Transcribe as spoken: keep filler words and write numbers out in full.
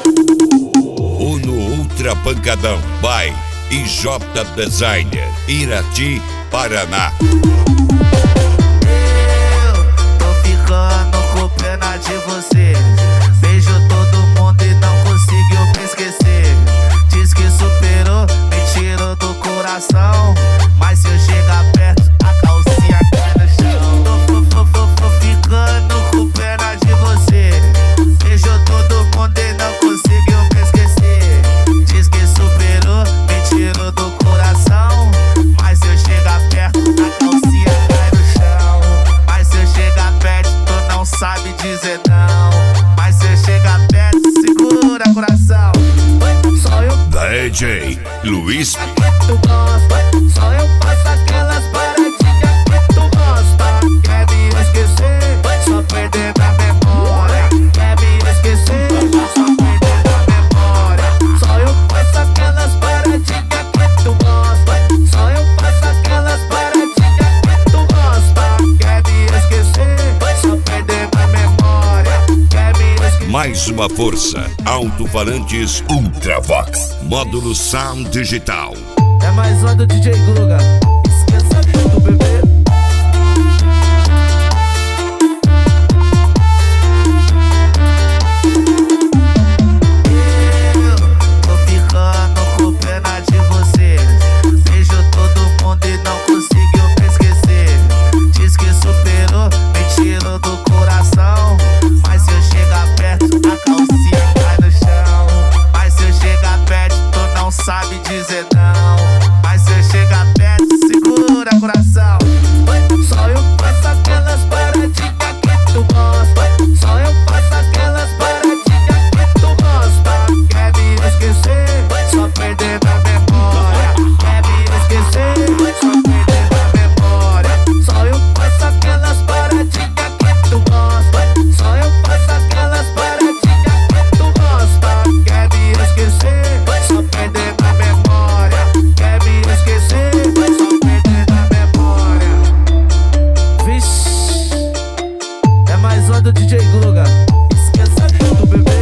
Uno Ultra Pancadão by I J Designer, Irati, Paraná. Eu tô ficando com pena de você. Beijo todo mundo e não conseguiu me esquecer. Diz que superou, me tirou do coração. Mas se eu chegar perto, a calcinha cai no chão. Tô, tô, tô, tô ficando com pena de você. Beijo todo mundo e não conseguiu me esquecer. Diz que superou, me tirou do coração. Mas se eu chegar perto, a calcinha cai no chão. Mas se eu chegar perto, tu não sabe dizer não. Mas se eu chegar perto, segura coração. Só eu D J Luiz. tu gosta, só eu faço aquelas paradinhas que tu gosta. Quer me esquecer, só perder na memória. Quer me esquecer, só perder na memória. Só eu faço aquelas paradinhas que tu gosta. Só eu faço aquelas paradinhas que tu gosta. Quer me esquecer, só perder na memória. Quer me esquecer. Mais uma força. Alto-falantes Ultravox. Módulo Sound Digital. É mais uma do D J Guga. Esqueça tudo, bebê. Eu tô ficando com pena de você. Beijo todo mundo e não conseguiu me esquecer. Diz que superou, me tirou do coração. Mas se eu chegar perto, a calcinha cai no chão. Mas se eu chegar perto, tu não sabe dizer não. Mas se eu chegar perto, segura coração. Só eu faço aquelas paradinhas que tu gosta. Só eu faço aquelas paradinhas que tu gosta. Quer me esquecer, só perder na memória. Quer me esquecer, só perder na memória. Só eu faço aquelas paradinhas que tu gosta. Só eu faço aquelas paradinhas que tu gosta. Quer me esquecer, só perder na memória. Quer me esquecer, só perder na memória. Vixe, é mais uma do D J Guga. Esqueça tudo, bebê.